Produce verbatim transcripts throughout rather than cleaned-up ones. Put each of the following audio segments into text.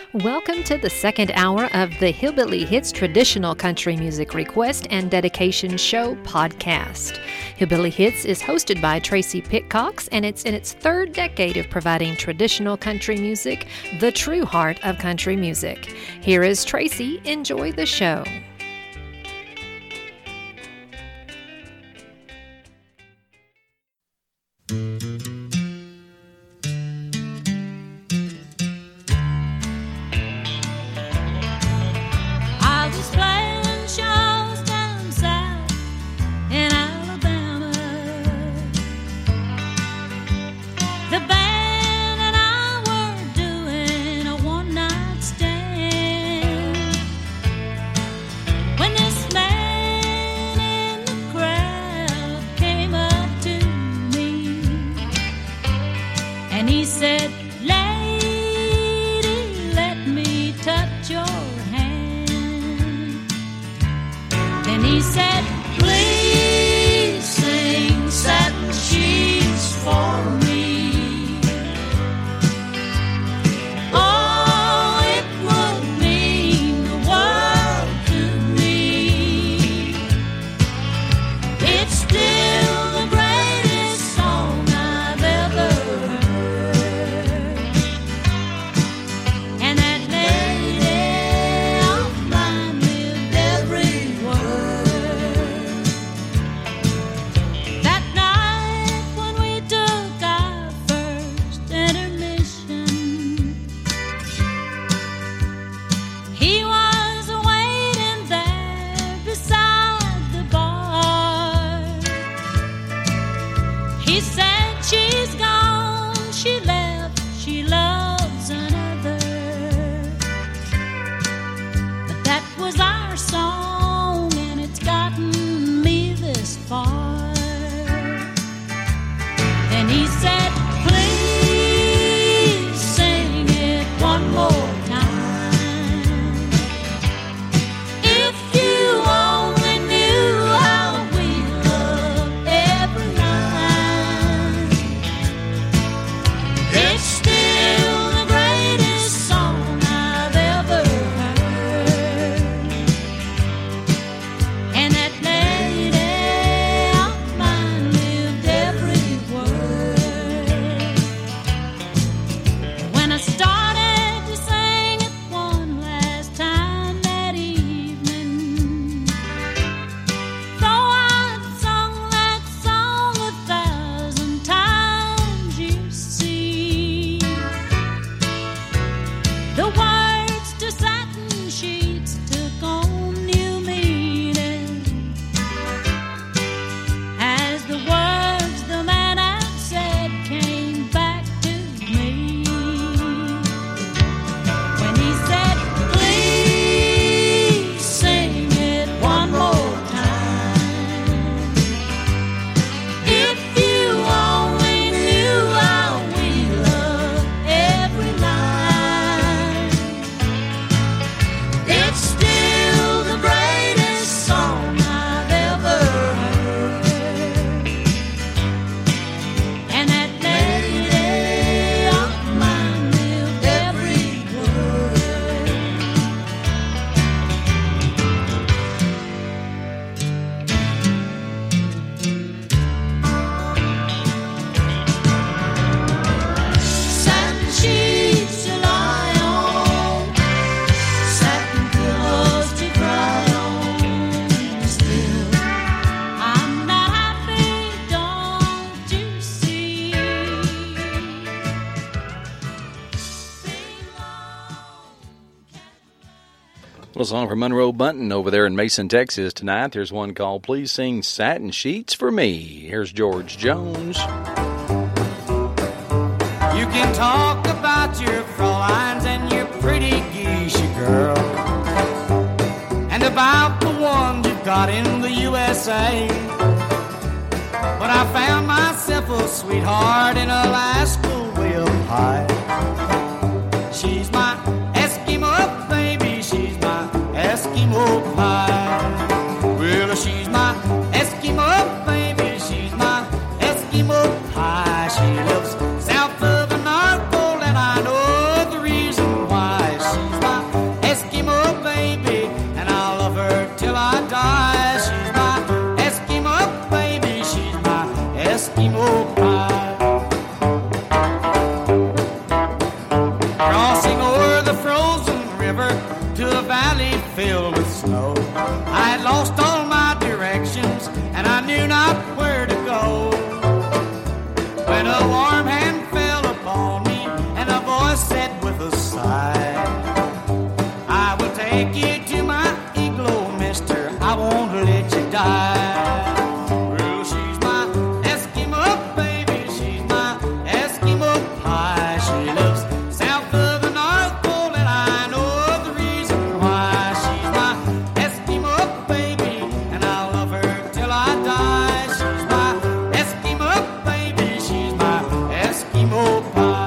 Welcome to the second hour of the Hillbilly Hits Traditional Country Music Request and Dedication Show podcast. Hillbilly Hits is hosted by Tracy Pitcox, and it's in its third decade of providing traditional country music, the true heart of country music. Here is Tracy. Enjoy the show. A song from Monroe Bunton over there in Mason, Texas tonight. There's one called Please Sing Satin Sheets for Me. Here's George Jones. You can talk about your Fräuleins and your pretty geisha girl, and about the ones you've got in the U S A. But I found myself a sweetheart in Alaska way up high. She's my Eskimo baby, she's my Eskimo pie. Well, she's my Eskimo baby, she's my Eskimo pie. She lives south of the North Pole, and I know the reason why. She river to a valley filled with snow. I had lost all my directions, and I knew not where to go. When a warm hand fell upon me, and a voice said with a sigh, I will take you to my igloo, mister, I won't let you die. Well, she's my Eskimo baby, she's my Eskimo pie. She lives south of the North Pole, and I know the reason why. She's my Eskimo baby, and I'll love her till I die. She's my Eskimo baby, she's my Eskimo pie.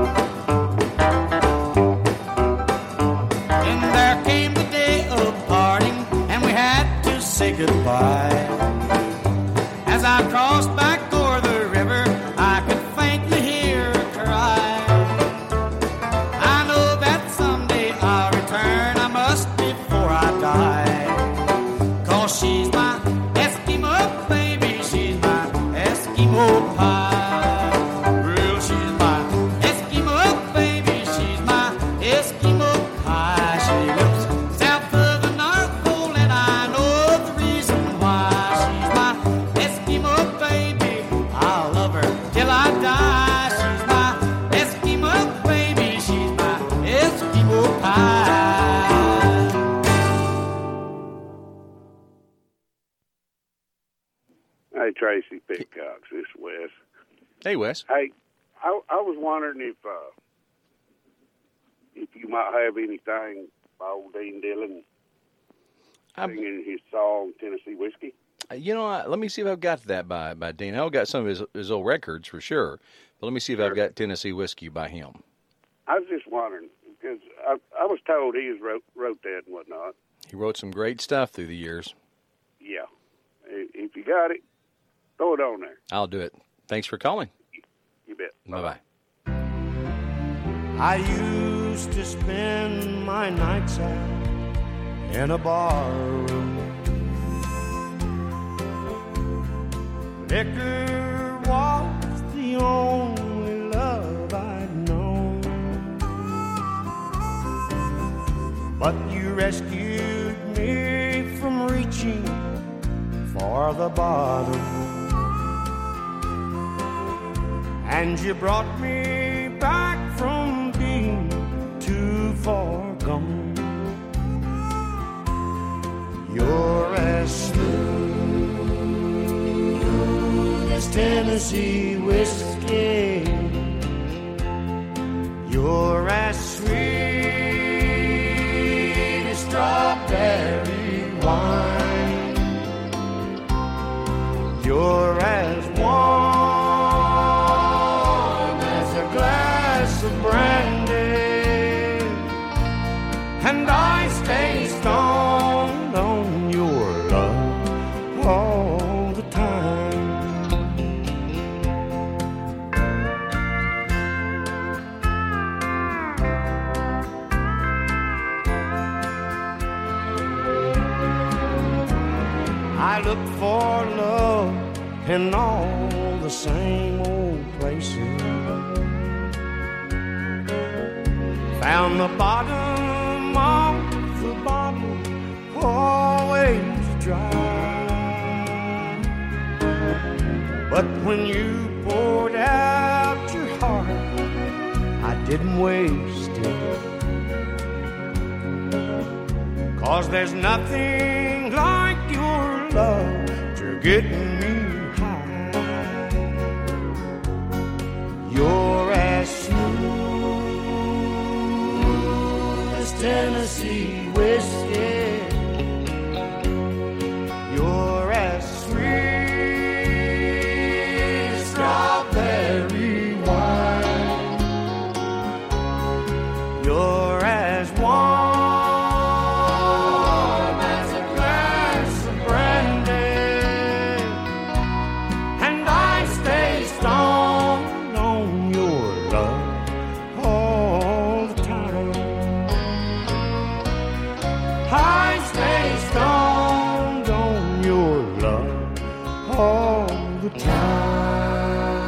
And there came the day of parting, and we had to say goodbye. As I crossed back o'er the river, I could faintly hear her cry. I know that someday I'll return, I must before I die. Cause she's my Eskimo baby, she's my Eskimo pie. Real, she's my Eskimo baby, she's my Eskimo pie. She lives south of the North Pole, and I know the reason why. She's my Eskimo baby, I'll love her till I die. She's my Eskimo baby, she's my Eskimo pie. Hey, Tracy Pitcox, this is Wes. Hey, Wes. Hey, I, I was wondering if uh, if you might have anything by old Dean Dillon I- singing his song Tennessee Whiskey. You know, I- let me see if I've got that by, by Dean. I've got some of his, his old records for sure, but let me see if I've got Tennessee Whiskey by him. I was just wondering because I, I was told he was wrote, wrote that and whatnot. He wrote some great stuff through the years. Yeah, if if you got it, throw it on there. I'll do it. Thanks for calling. You bet. Bye-bye. I used to spend my nights out in a bar room. Liquor was the only love I'd known. But you rescued me from reaching for the bottom, and you brought me back from being too far gone. You're as smooth as Tennessee whiskey. You're as sweet as strawberry wine. You're as warm as a glass of brandy, and I stay stoned on your love all the time. I look for love in all the same old places. Found the bottom of the bottle always dry. But when you poured out your heart, I didn't waste it. 'Cause there's nothing like your love to getting me high. You're as smooth as Tennessee whiskey. You're as sweet as strawberry wine. You're as warm as a glass of brandy, and I stay stoned on your love all the time. I stay stoned on your love all the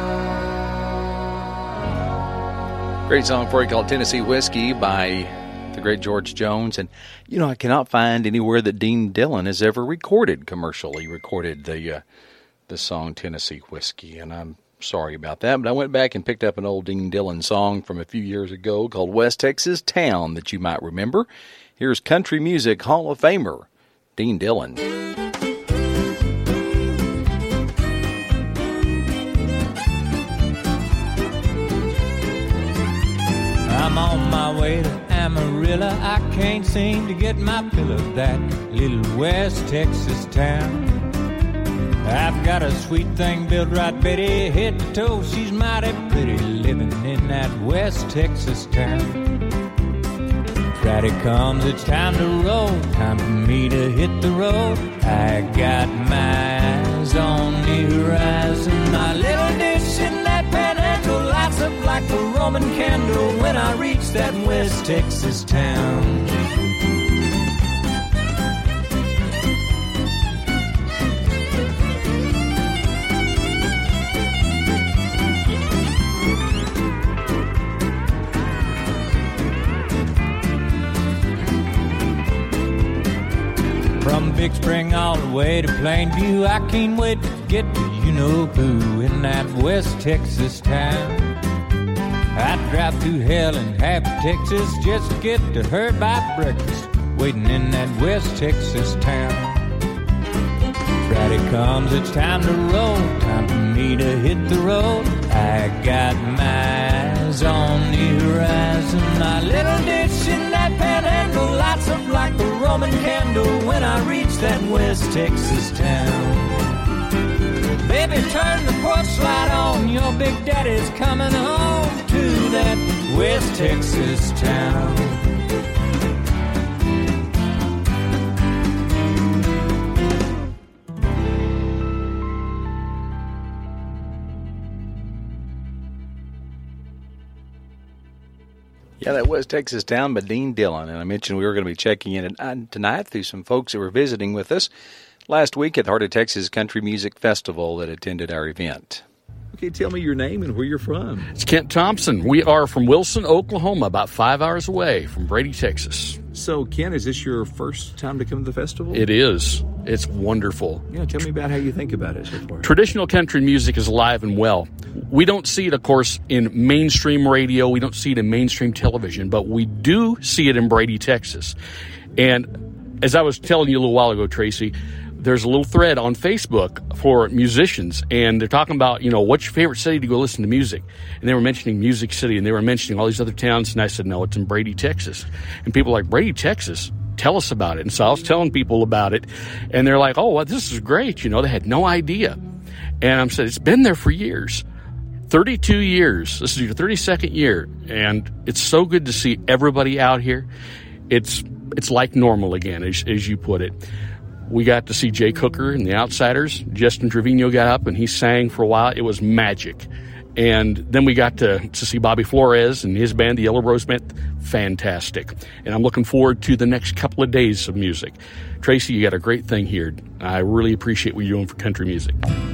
time. Great song for you called Tennessee Whiskey by the great George Jones. And, you know, I cannot find anywhere that Dean Dillon has ever recorded commercially, recorded the, uh, the song Tennessee Whiskey. And I'm sorry about that, but I went back and picked up an old Dean Dillon song from a few years ago called West Texas Town that you might remember. Here's Country Music Hall of Famer, Dean Dillon. I'm on my way to Amarillo. I can't seem to get my fill of that little West Texas town. I've got a sweet thing built right, Betty, head to toe. She's mighty pretty living in that West Texas town. Friday comes, it's time to roll. Time for me to hit the road. I got my eyes on the horizon. My little dish in that panhandle lights up like a Roman candle when I reach that West Texas town. From Big Spring all the way to Plainview, I can't wait to get to you-know-who in that West Texas town. I'd drive through hell in Happy, Texas, just to get to her by breakfast, waiting in that West Texas town. Friday comes, it's time to roll, time for me to hit the road. I got my eyes on the horizon. My little dish in that panhandle lights up like a Roman candle when I reach that West Texas town. Baby, turn the porch light on, your big daddy's coming home to that West Texas town. Yeah, that was Texas Town by Dean Dillon. And I mentioned we were going to be checking in tonight through some folks that were visiting with us last week at the Heart of Texas Country Music Festival that attended our event. Okay, tell me your name and where you're from. It's Kent Thompson. We are from Wilson, Oklahoma, about five hours away from Brady, Texas. So, Ken, is this your first time to come to the festival? It is. It's wonderful. Yeah, tell me about how you think about it so far. Traditional country music is alive and well. We don't see it, of course, in mainstream radio. We don't see it in mainstream television, but we do see it in Brady, Texas. And as I was telling you a little while ago, Tracy, there's a little thread on Facebook for musicians, and they're talking about, you know, what's your favorite city to go listen to music? And they were mentioning Music City, and they were mentioning all these other towns, and I said, no, it's in Brady, Texas. And people are like, Brady, Texas? Tell us about it. And so I was telling people about it, and they're like, oh, well, this is great. You know, they had no idea. And I'm saying, it's been there for years. thirty-two years. This is your thirty-second year, and it's so good to see everybody out here. It's it's like normal again, as, as you put it. We got to see Jay Cooker and the Outsiders. Justin Trevino got up and he sang for a while. It was magic. And then we got to, to see Bobby Flores and his band, the Yellow Rose Band. Fantastic. And I'm looking forward to the next couple of days of music. Tracy, you got a great thing here. I really appreciate what you're doing for country music.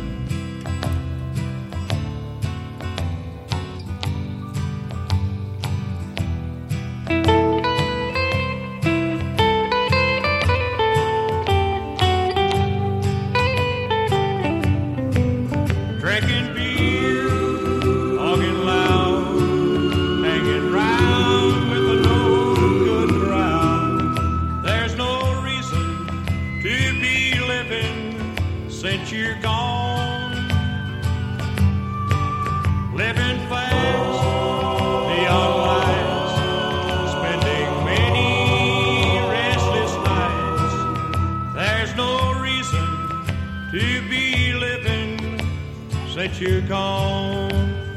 You're gone.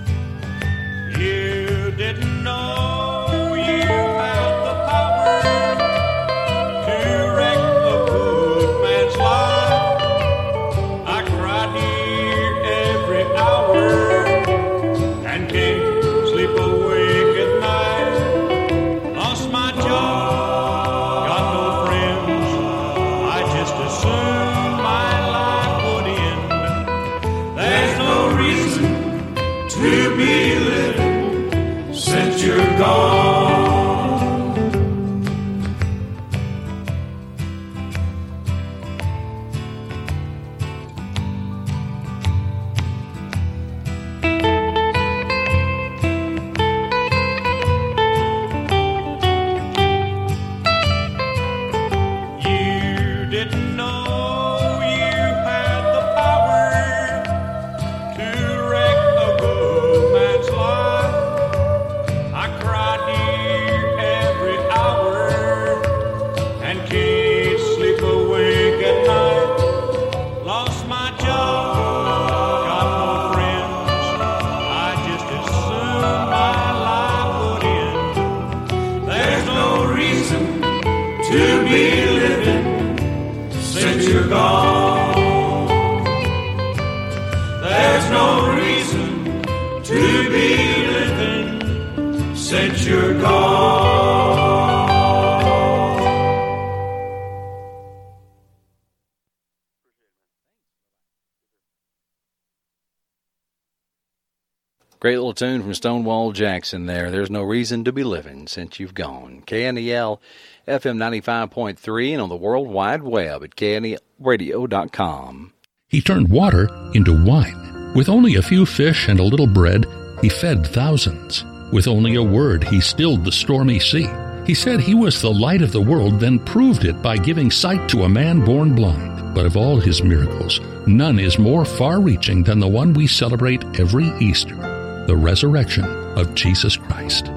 You didn't know you had the power to wreck a good man's life. I cried here every hour and can't sleep awake at night. Lost my job, got no friends. I just assumed my life would end. There's no reason to be living since you're gone. There's no reason to be living since you're gone. Great little tune from Stonewall Jackson there. There's no reason to be living since you've gone. K N E L F M ninety-five point three and on the World Wide Web at K N E L radio dot com. He turned water into wine. With only a few fish and a little bread, he fed thousands. With only a word, he stilled the stormy sea. He said he was the light of the world, then proved it by giving sight to a man born blind. But of all his miracles, none is more far-reaching than the one we celebrate every Easter, the resurrection of Jesus Christ.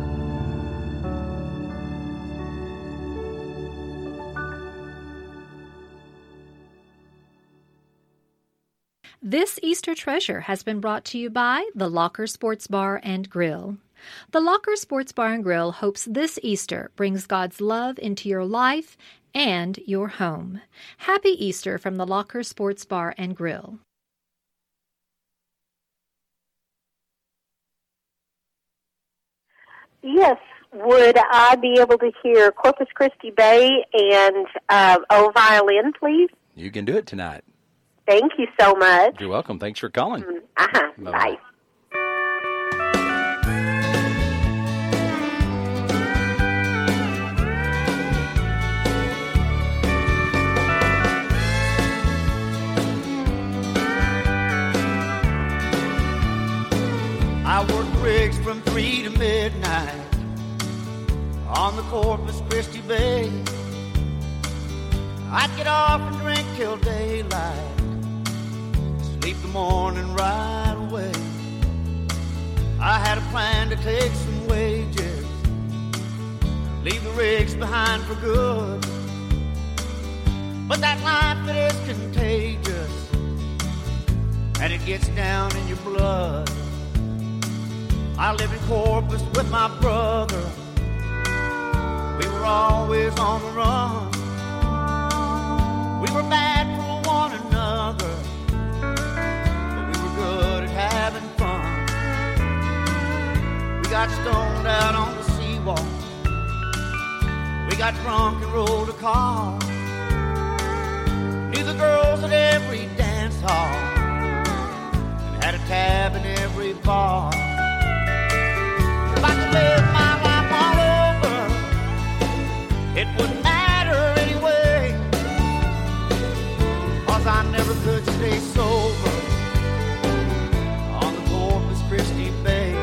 This Easter treasure has been brought to you by the Locker Sports Bar and Grill. The Locker Sports Bar and Grill hopes this Easter brings God's love into your life and your home. Happy Easter from the Locker Sports Bar and Grill. Yes. Would I be able to hear Corpus Christi Bay and uh, Oh Violin, please? You can do it tonight. Thank you so much. You're welcome. Thanks for calling. Uh-huh. Bye-bye. Bye. I work rigs from three to midnight on the Corpus Christi Bay. I'd get off and drink till daylight, sleep the morning right away. I had a plan to take some wages, leave the rigs behind for good. But that life, it is contagious, and it gets down in your blood. I lived in Corpus with my brother. We were always on the run. We were bad for one another, but we were good at having fun. We got stoned out on the seawall. We got drunk and rolled a car. Knew the girls at every dance hall and had a tab in every bar. If I could live my life all over, it wouldn't matter anyway, 'cause I never could stay sober on the Corpus Christi Bay.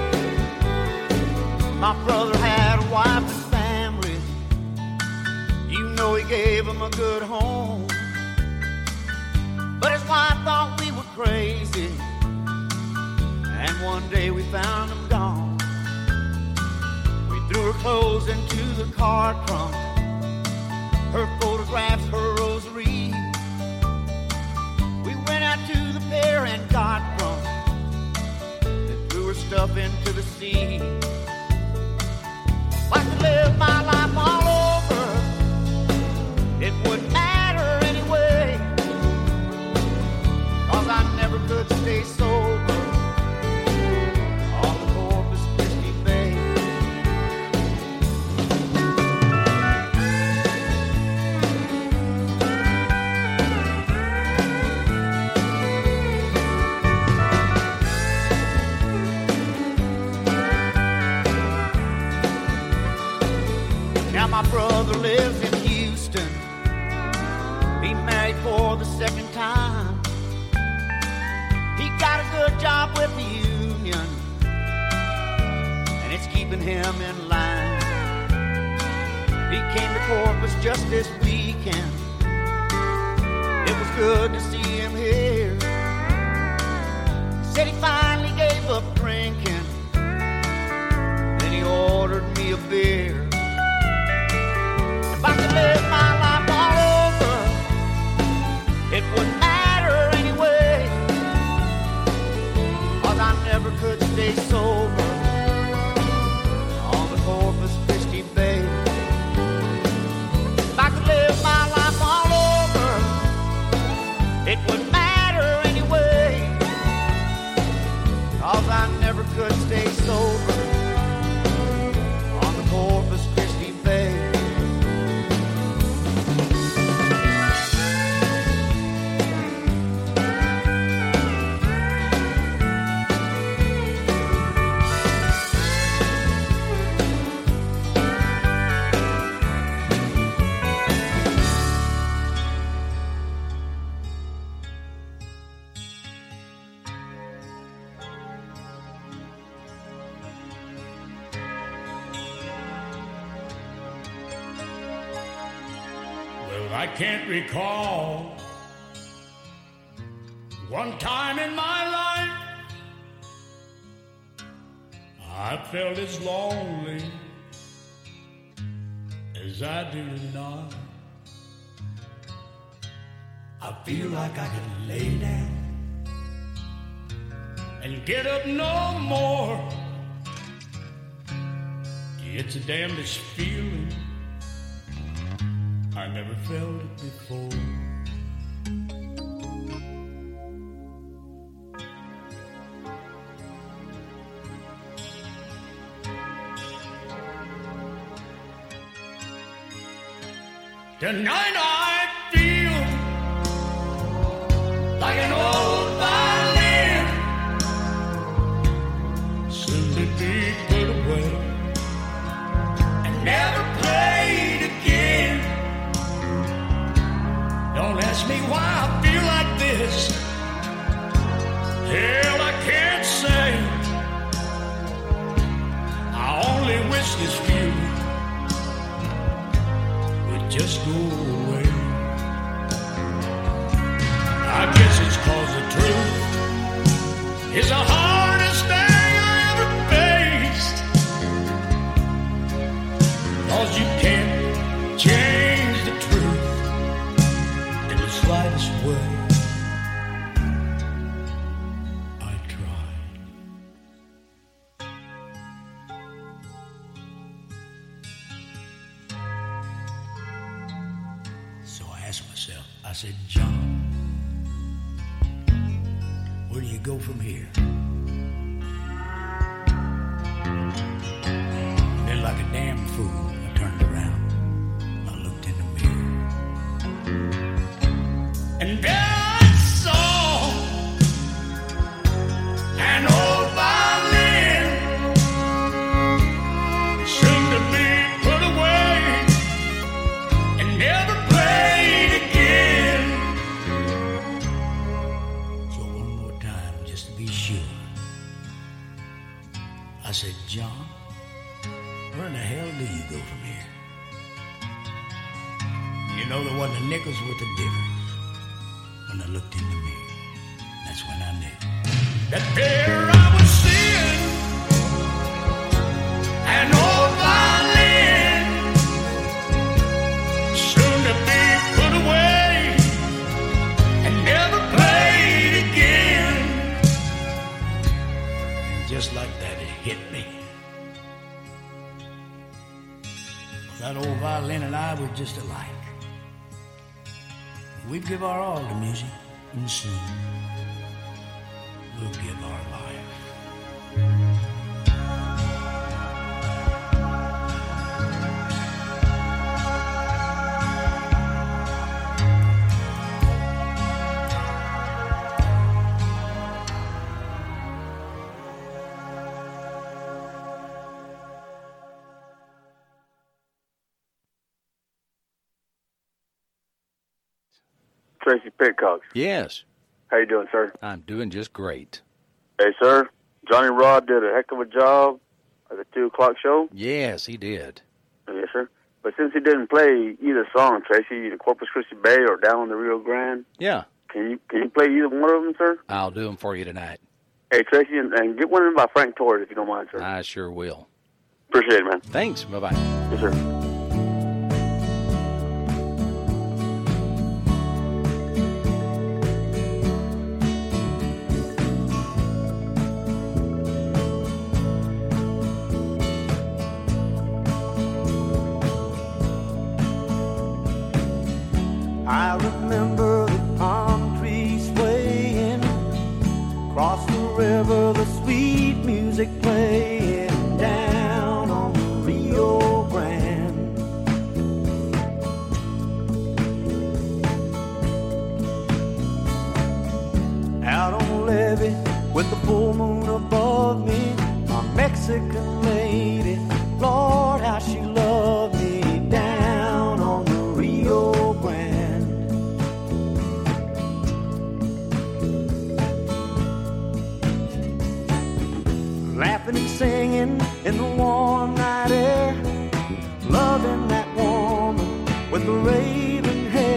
My brother had a wife and family. You know he gave them a good home, but his wife thought we were crazy, and one day we found him gone. Threw her clothes into the car trunk, her photographs, her rosary. We went out to the pier and got drunk, and threw her stuff into the sea. If I could live my life all over, it wouldn't matter anyway, 'cause I never could stay sober on the Corpus Christi Bay. My brother lives in Houston. He married for the second time. He got a good job with the union, and it's keeping him in line. He came to Corpus just this weekend. It was good to see him here. Said he finally gave up drinking, then he ordered me a beer. If I could live my life all over, it wouldn't matter anyway, 'cause I never could stay sober on the Corpus Christi Bay. If I could Well, I can't recall one time in my life I felt as lonely as I do tonight. I feel like I could lay down and get up no more. It's the damnedest feeling, I never felt it before. Tonight I feel like an old violin, soon to be put away and never played again. Don't ask me why I feel like this. Hell, I can't say. I only wish this feeling just go away. I guess it's 'cause the truth is the hardest thing I ever faced. 'Cause you can't change the truth in the slightest way. I tried. Myself. I said, John, where do you go from here? And then like a damn fool, I turned around. I looked in the mirror. And there I saw an old violin, soon to be put away and never played again. So one more time, just to be sure, I said, John, where in the hell do you go from here? You know, there wasn't a nickel's worth of difference when I looked in the mirror. That's when I knew that there I was seeing an old violin, soon to be put away and never played again. And just like that, it hit me. That old violin and I were just alike. We'd give our all to music, and soon we'll give our life. Tracy Pitcox. Yes. How you doing, sir? I'm doing just great. Hey, sir. Johnny Rod did a heck of a job at the two o'clock show. Yes, he did. Yes, sir. But since he didn't play either song, Tracy, either Corpus Christi Bay or Down on the Rio Grande, Yeah. can you can you play either one of them, sir? I'll do them for you tonight. Hey, Tracy, and, and get one in by Frank Torres if you don't mind, sir. I sure will. Appreciate it, man. Thanks. Bye-bye. Yes, sir. I remember the palm trees swaying across the river, the sweet music playing down on the Rio Grande. Out on the levee with the full moon above me, my Mexican lady, Lord, how she loved me down on the Rio Grande. Laughing and singing in the warm night air, loving that woman with the raven hair.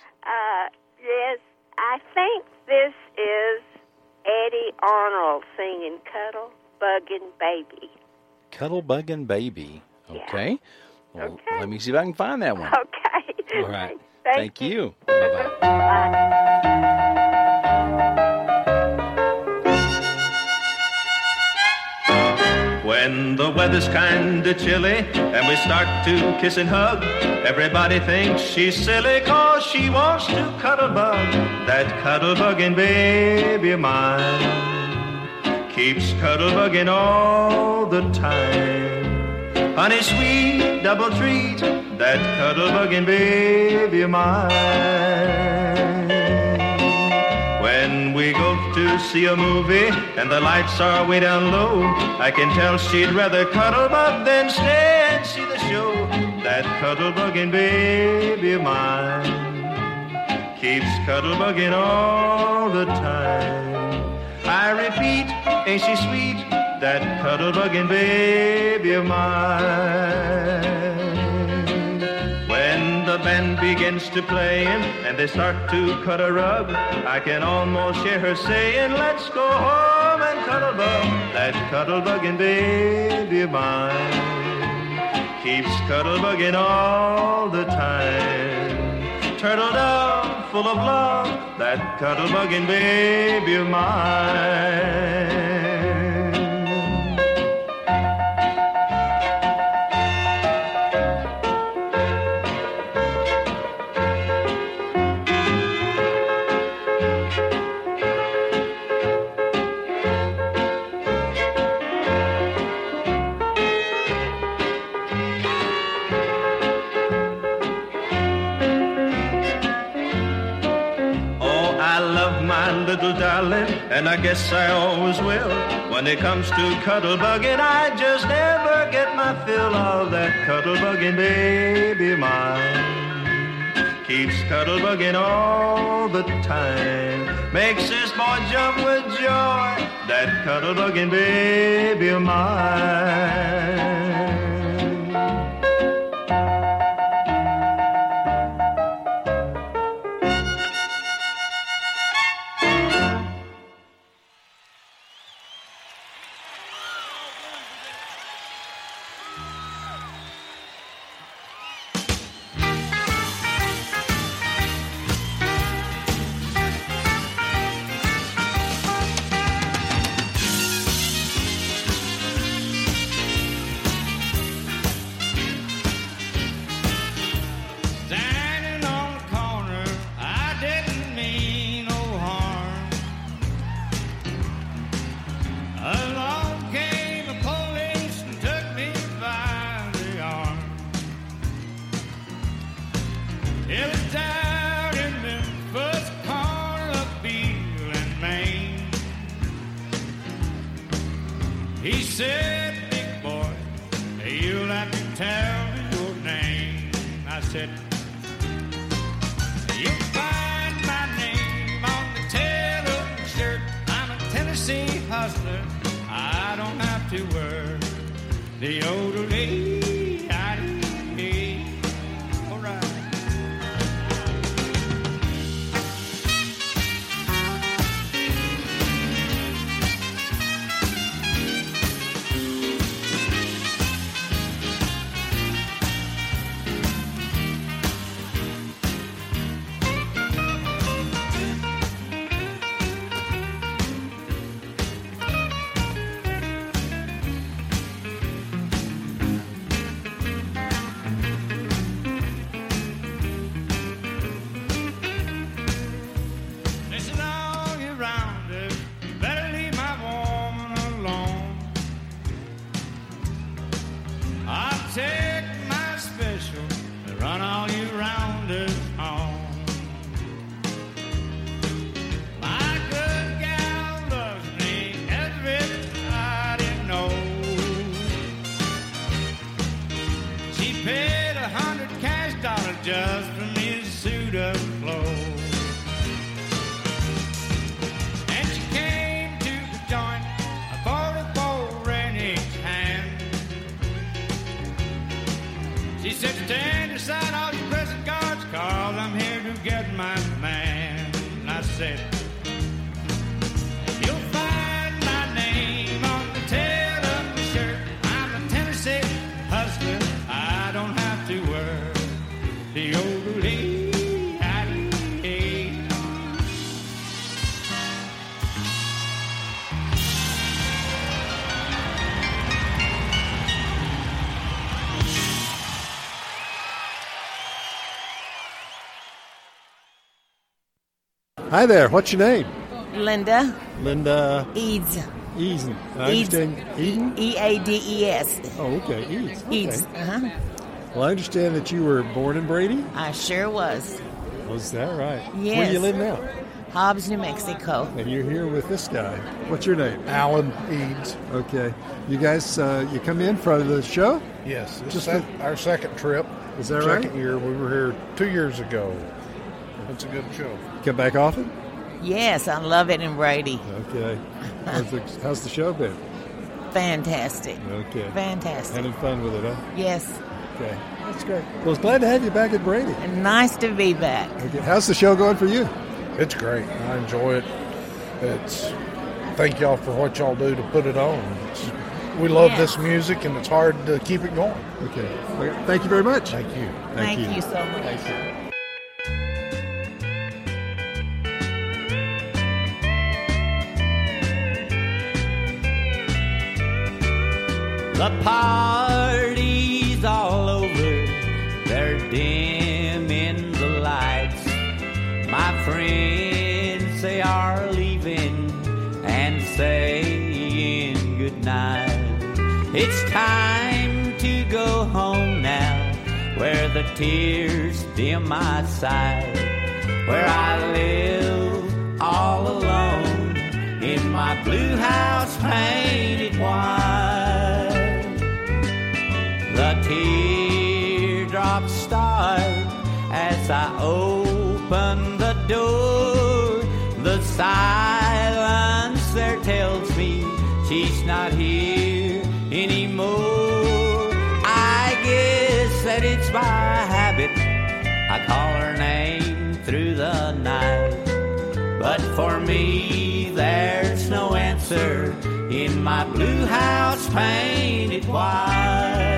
Uh, yes, I think this is Eddie Arnold singing Cuddle Buggin' Baby. Cuddle Buggin' Baby. Okay. Yeah. Well, Okay. let me see if I can find that one. Okay. All right. Thank, Thank you. Bye-bye. Bye. When the weather's kinda chilly and we start to kiss and hug, everybody thinks she's silly 'cause she wants to cuddle bug. That cuddle bugging baby of mine keeps cuddle bugging all the time. Honey sweet double treat, that cuddle bugging baby of mine. When we go to see a movie and the lights are way down low, I can tell she'd rather cuddle bug than stay and see the show. That cuddle bugging baby of mine keeps cuddle bugging all the time. I repeat, ain't she sweet? That cuddle bugging baby of mine. When the band begins to play and they start to cut a rug, I can almost hear her saying, let's go home and cuddle bug. That cuddle bugging baby of mine keeps cuddle bugging all the time. Turtle dove full of love, that cuddle bugging baby of mine. Little darling, and I guess I always will. When it comes to cuddle bugging, I just never get my fill of that cuddle bugging baby of mine. Keeps cuddle bugging all the time. Makes this boy jump with joy. That cuddle bugging baby of mine. my man. I said, you'll find my name on the tail of the shirt. I'm a Tennessee hustler. I don't have to work. The old lady. Hi there. What's your name? Linda. Linda. Eads. Eads. I understand. Eden? E A D E S. Oh, okay. Eads. Okay. Eads. Uh-huh. Well, I understand that you were born in Brady? I sure was. Was that right? Yes. Where do you live now? Hobbs, New Mexico. And you're here with this guy. What's your name? Alan Eads. Okay. You guys, uh, you come in for the show? Yes. This Just is for... our second trip. Is that second right? Second year. We were here two years ago. It's a good show. Come back often? Yes, I love it in Brady. Okay. How's the, how's the show been? Fantastic. Okay. Fantastic. Having fun with it, huh? Yes. Okay. That's great. Well, it's glad to have you back at Brady. Nice to be back. Okay. How's the show going for you? It's great. I enjoy it. It's thank y'all for what y'all do to put it on. It's, we love yes. this music, and it's hard to keep it going. Okay. okay. Thank you very much. Thank you. Thank, Thank you. you so much. Thank you. The party's all over, they're dimming the lights. My friends, they are leaving and saying goodnight. It's time to go home now, where the tears dim my sight, where I live all alone in my blue house painted white. The teardrops start as I open the door. The silence there tells me she's not here anymore. I guess that it's by habit I call her name through the night. But for me there's no answer in my blue house painted white.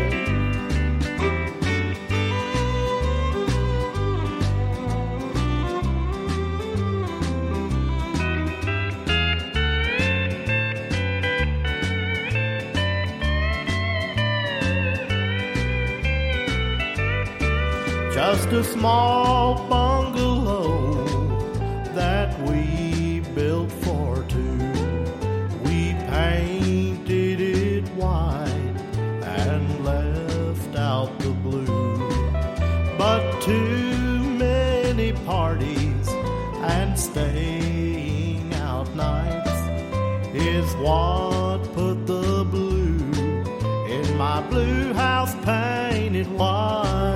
Just a small bungalow that we built for two. We painted it white and left out the blue. But too many parties and staying out nights is what put the blue in my blue house painted white.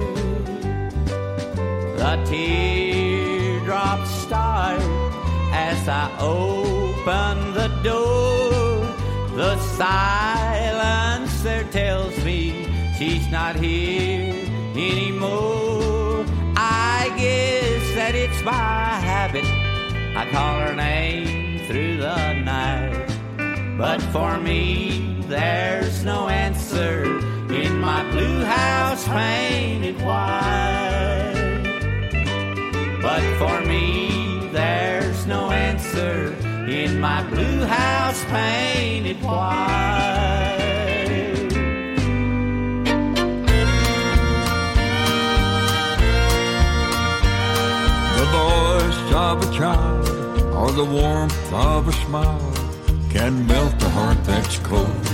The teardrops start as I open the door. The silence there tells me she's not here anymore. I guess that it's by habit I call her name through the night. But for me there's no answer in my blue house painted white. But for me there's no answer in my blue house painted white. The voice of a child or the warmth of a smile can melt a heart that's cold.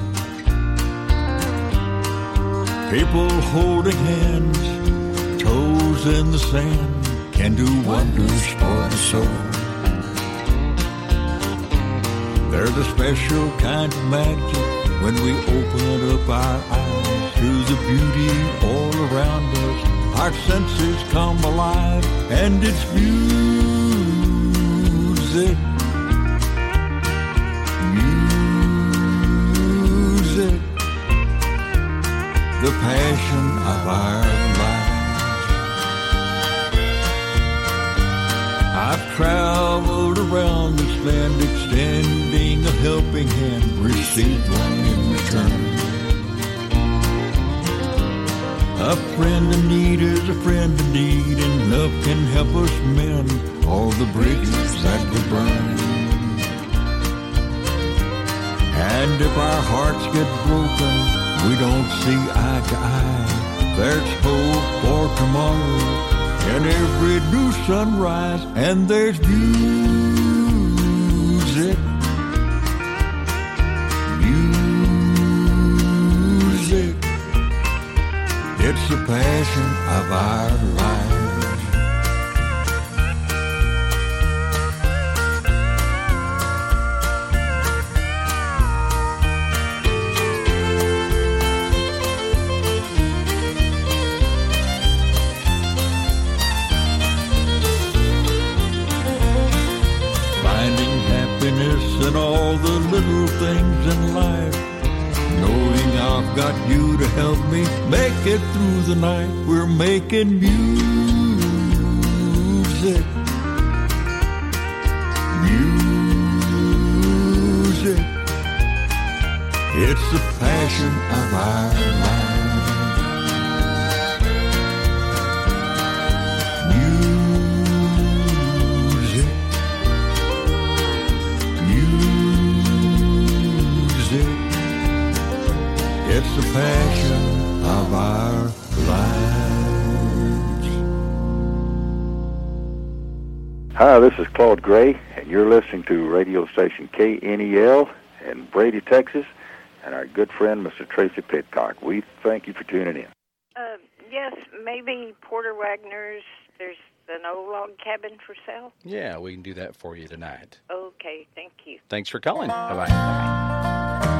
People holding hands, toes in the sand, can do wonders for the soul. There's a special kind of magic when we open up our eyes to the beauty all around us. Our senses come alive and it's music. Music, the passion of our lives. I've traveled around this land extending a helping hand, received one in return. A friend in need is a friend in need, and love can help us mend all the bridges that we burn. And if our hearts get broken, we don't see eye to eye, there's hope for tomorrow and every new sunrise, and there's music, music. It's the passion of our lives. And all the little things in life, knowing I've got you to help me make it through the night. We're making music, music. It's the passion of our lives. It's the passion of our lives. Hi, this is Claude Gray, and you're listening to radio station K N E L in Brady, Texas, and our good friend, Mister Tracy Pitcock. We thank you for tuning in. Uh, yes, maybe Porter Wagner's, there's an old log cabin for sale. Yeah, we can do that for you tonight. Okay, thank you. Thanks for calling. Bye-bye. Bye-bye.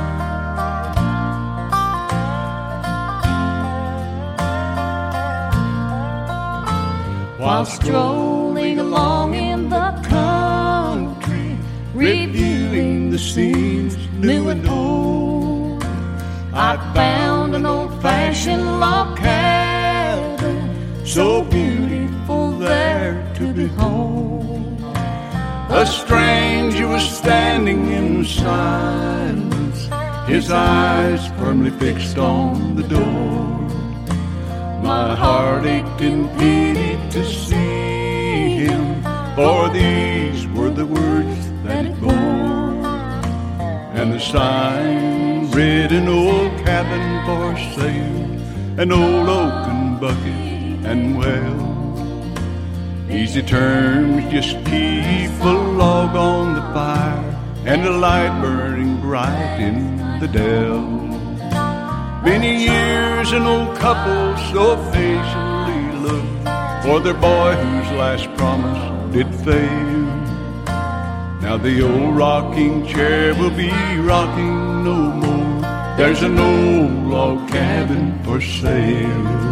While strolling along in the country, reviewing the scenes new and old, I found an old-fashioned log cabin, so beautiful there to behold. A stranger was standing in silence, his eyes firmly fixed on the door. My heart ached in pity to see him, for these were the words that it bore. And the sign read, an old cabin for sale, an old oaken bucket and well. Easy terms, just keep a log on the fire and a light burning bright in the dell. Many years an old couple so patiently looked for their boy whose last promise did fail. Now the old rocking chair will be rocking no more. There's an old log cabin for sale.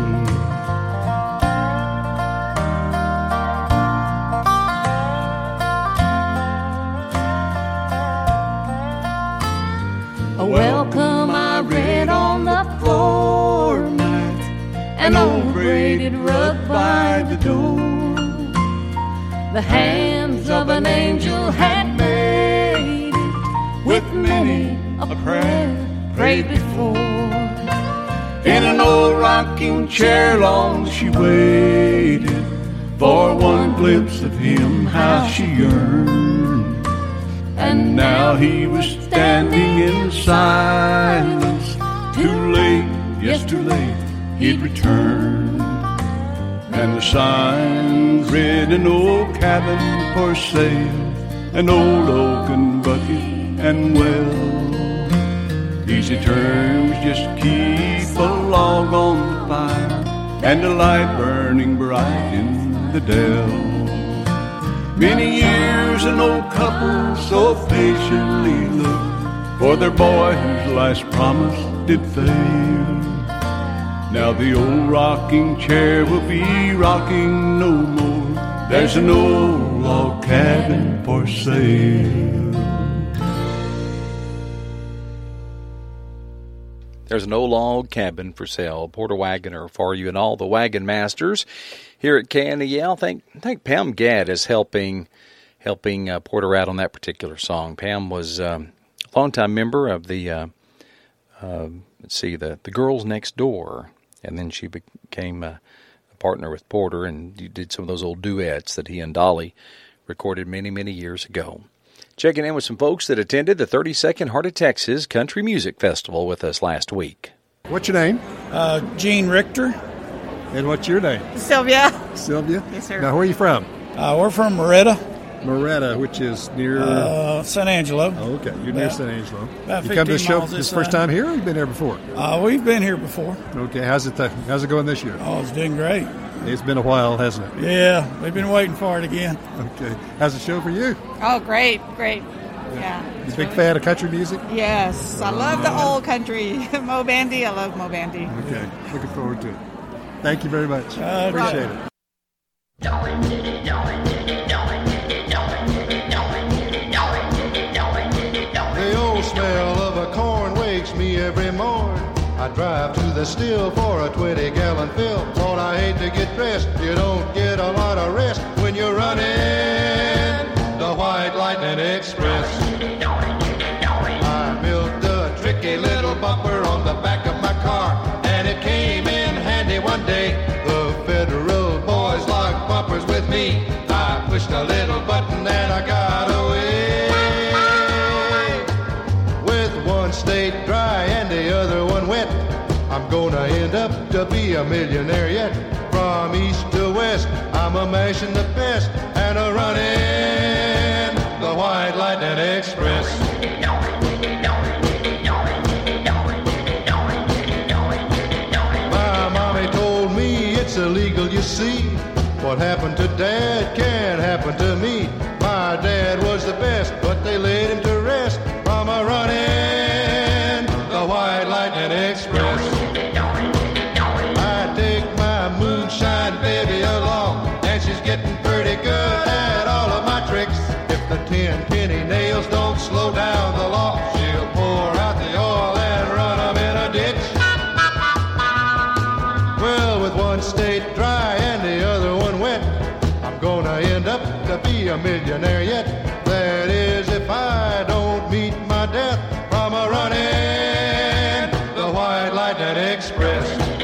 A welcome I read on the floor mat, an old braided rug by the door. The hands of an angel had made it, with many a prayer prayed before. In an old rocking chair long she waited for one glimpse of him, how she yearned. And now he was standing in silence, too late, yes too late, he'd return. And the sign read, an old cabin for sale, an old oaken bucket and well. Easy terms, just keep a log on the fire and a light burning bright in the dell. Many years an old couple so patiently looked for their boy whose last promise did fail. Now the old rocking chair will be rocking no more. There's an old log cabin for sale. There's an old log cabin for sale. Porter Wagoner for you and all the wagon masters here at K N E L. I think, I think Pam Gadd is helping helping uh, Porter out on that particular song. Pam was um, a longtime member of the, uh, uh, let's see, the, the Girls Next Door. And then she became a, a partner with Porter and did some of those old duets that he and Dolly recorded many, many years ago. Checking in with some folks that attended the thirty-second Heart of Texas Country Music Festival with us last week. What's your name? Uh, Gene Richter. And what's your name? Sylvia. Sylvia? Yes, sir. Now, where are you from? Uh, we're from Moretta. Moretta, which is near... Uh, San Angelo. Oh, okay. You're near About- San Angelo. about You come to the fifteen show miles this this first side. time here, or you've been here before? Uh, we've been here before. Okay. How's it, th- how's it going this year? Oh, it's doing great. It's been a while, hasn't it? Yeah, we've been waiting for it again. Okay. How's the show for you? Oh, great, great. Yeah. You a big fan of country music? Yes, I love the old country. Mo Bandy, I love Mo Bandy. Okay. Looking forward to it. Thank you very much. Uh, Appreciate it. The old smell of a corn wakes me every morn. I drive to the still for a twenty gallon fill. Lord, I hate to get dressed. You don't get a lot of rest when you're running the White Lightning Express. I built a tricky little bumper on the back of my car, and it came in handy one day. The Federal boys locked bumpers with me. I pushed a little button and I got away. With one state dry and the other one wet, I'm gonna end up to be a millionaire yet. From east to west, I'm a mashing the best and a running the White Lightning Express. My mommy told me it's illegal, you see. What happened to Dad can't happen to me. My dad was the best, but they laid him to rest. From a running the White Lightning Express. I take my moonshine baby along, and she's getting pretty good at all of my tricks. If the ten penny nails don't slow down the law, she'll pour out the oil and run them in a ditch. Well, with one state dry and the other one wet, I'm gonna end up to be a millionaire yet. That is, if I don't meet my death from a running the White Lightning Express.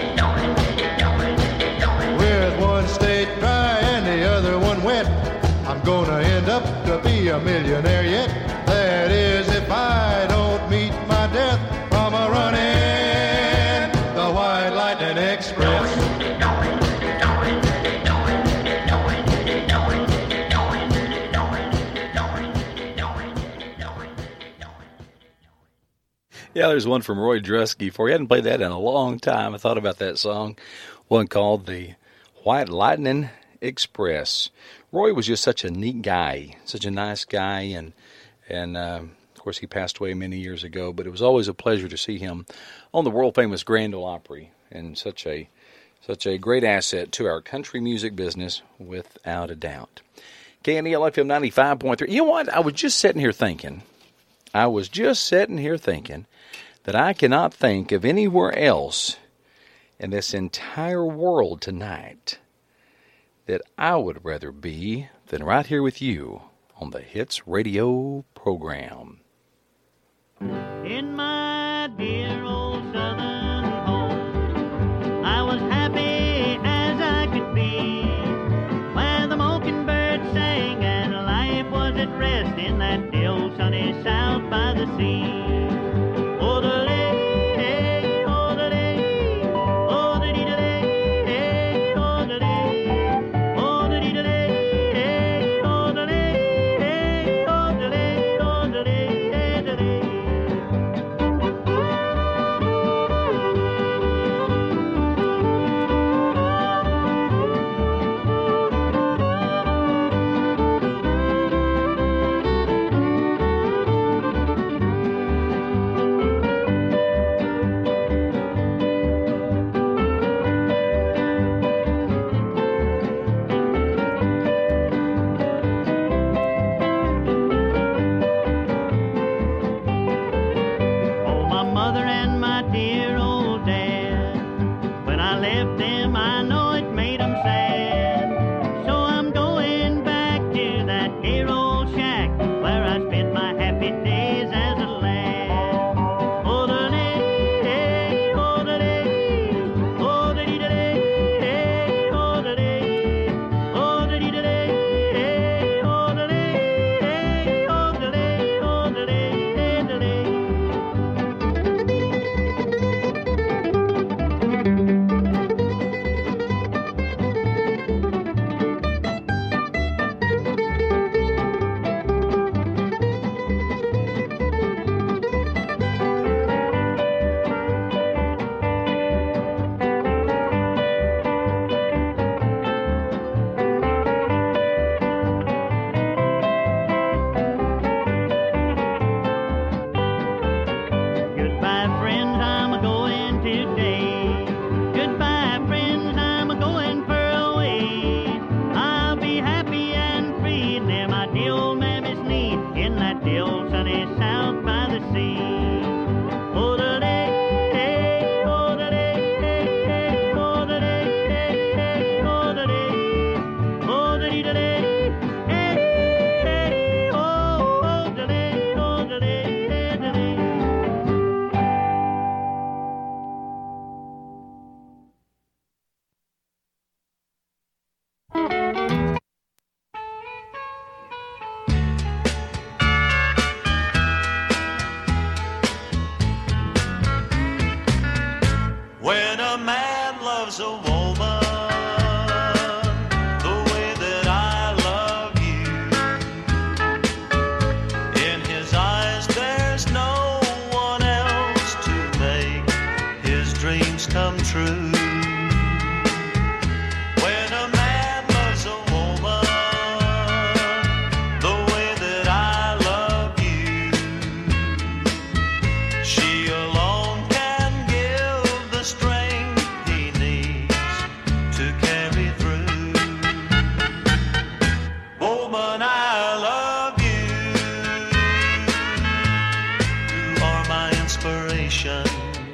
With one state dry and the other one wet, I'm gonna end up to be a millionaire yet. That is, if I don't meet my death from a running the White Lightning Express. Yeah, there's one from Roy Drusky for you. I hadn't played that in a long time. I thought about that song, one called the White Lightning Express. Roy was just such a neat guy, such a nice guy, and and uh, of course he passed away many years ago. But it was always a pleasure to see him on the world famous Grand Ole Opry, and such a such a great asset to our country music business, without a doubt. K N E L F M ninety-five point three. You know what? I was just sitting here thinking. I was just sitting here thinking that I cannot think of anywhere else in this entire world tonight that I would rather be than right here with you on the Hits Radio program. In my dear old southern home, I was happy as I could be, where the mockingbird sang and life was at rest in that dear old sunny south by the sea. Oh, the lay, oh, the lay, oh, the dee, the lay, oh, the lay, oh, the dee, the lay, oh, the lay, oh, the lay, oh, the lay, the lay. loves a woman the way that I love you. In his eyes there's no one else to make his dreams come true. When a man loves a woman the way that I love you, she alone can give the strength he needs to carry through. Woman, I love you. You are my inspiration.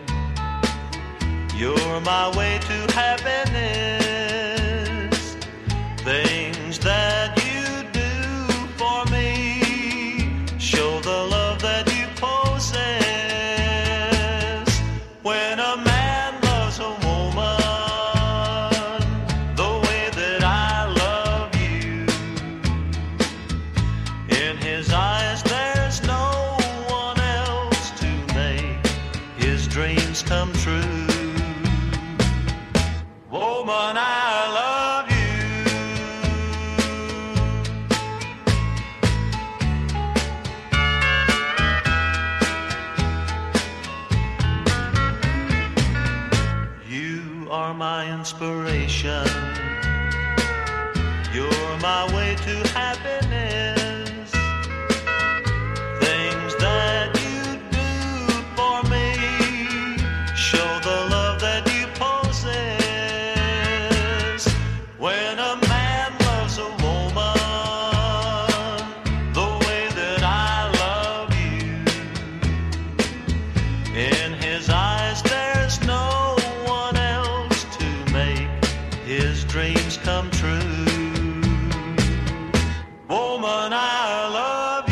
You're my way to happiness. Things that you do for me show the love that you possess. When a man loves a woman the way that I love you, in his eyes there's no one else to make his dreams come true. Woman, I love you. You are my inspiration. You're my way to happiness. Things that you do for me show the love that you possess. When a man loves a woman the way that I love you, in his eyes there's no one else to make his dreams come true. Woman, I love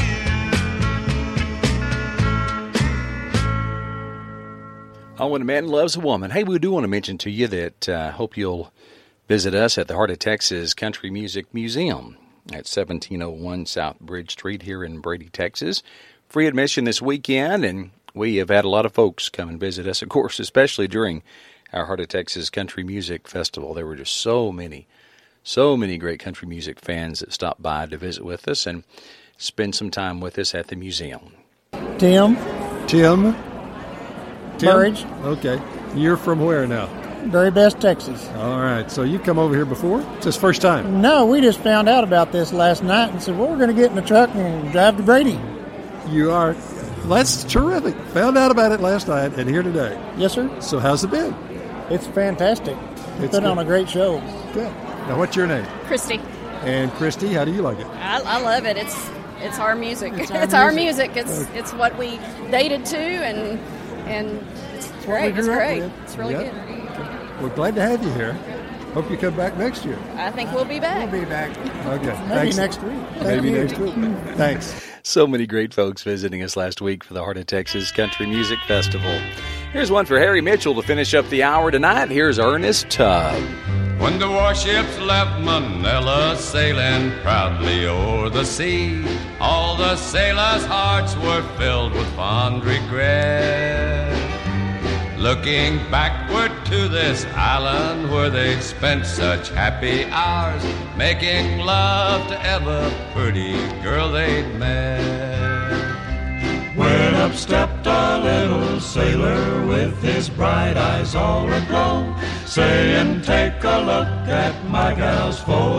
you. Oh, when a man loves a woman. Hey, we do want to mention to you that I uh, hope you'll visit us at the Heart of Texas Country Music Museum at seventeen oh one South Bridge Street here in Brady, Texas. Free admission this weekend, and we have had a lot of folks come and visit us, of course, especially during our Heart of Texas Country Music Festival. There were just so many, so many great country music fans that stopped by to visit with us and spend some time with us at the museum. Tim. Tim. Tim? Burridge. Okay. You're from where now? Very Best, Texas. All right. So you come over here before? It's his first time? No, we just found out about this last night and said, well, we're going to get in the truck and drive to Brady. You are. That's terrific. Found out about it last night and here today. Yes, sir. So how's it been? It's fantastic. We It's put on good. a great show. Good. Now, what's your name? Christy. And Christy, how do you like it? I, I love it. It's it's our music. It's It's our our, music. music. It's Okay. it's what we dated to, and and it's what we great. It's grew up great. with. It's really Yep. good. We're glad to have you here. Hope you come back next year. I think we'll be back. We'll be back. Okay. Maybe Thanks. next week. Thank Maybe you. next week. Thanks. So many great folks visiting us last week for the Heart of Texas Country Music Festival. Here's one for Harry Mitchell to finish up the hour tonight. Here's Ernest Tubb. When the warships left Manila, sailing proudly o'er the sea, all the sailors' hearts were filled with fond regret. Looking backward to this island where they'd spent such happy hours, making love to ever pretty girl they'd met. When up stepped a little sailor with his bright eyes all aglow, saying, take a look at my gal's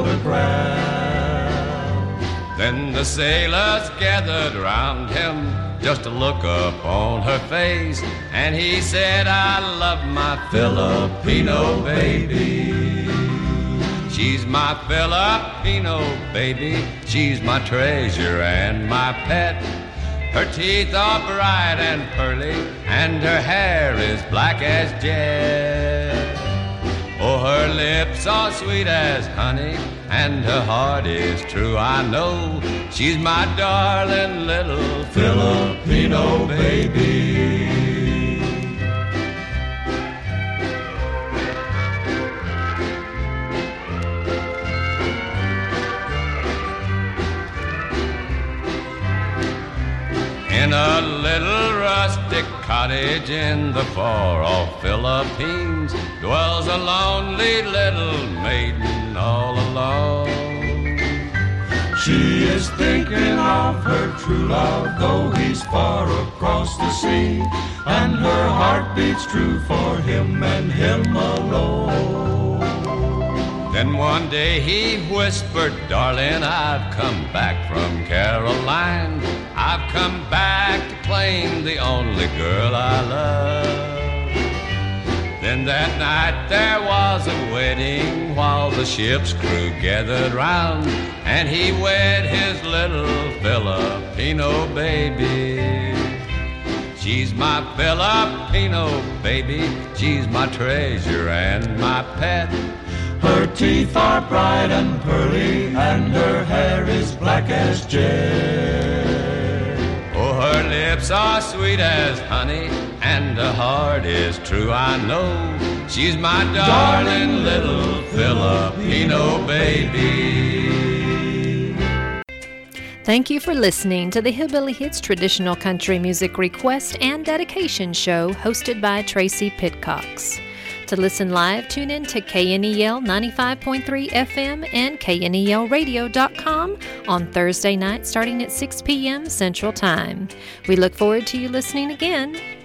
photograph. Then the sailors gathered round him just to look upon her face, and he said, I love my Filipino baby. She's my Filipino baby, she's my treasure and my pet. Her teeth are bright and pearly, and her hair is black as jet. Oh, her lips are sweet as honey, and her heart is true, I know. She's my darling little Filipino baby. In a little rustic cottage in the far-off Philippines, plains dwells a lonely little maiden all alone. She is thinking of her true love, though he's far across the sea, and her heart beats true for him and him alone. Then one day he whispered, darling, I've come back from Caroline. I've come back to claim the only girl I love. Then that night there was a wedding while the ship's crew gathered round, and he wed his little Filipino baby. She's my Filipino baby, she's my treasure and my pet. Her teeth are bright and pearly, and her hair is black as jet. Oh, her lips are sweet as honey, and her heart is true, I know. She's my darling little Filipino baby. Thank you for listening to the Hillbilly Hits Traditional Country Music Request and Dedication Show hosted by Tracy Pitcox. To listen live, tune in to K N E L ninety-five point three F M and K N E L radio dot com on Thursday night starting at six p.m. Central Time. We look forward to you listening again.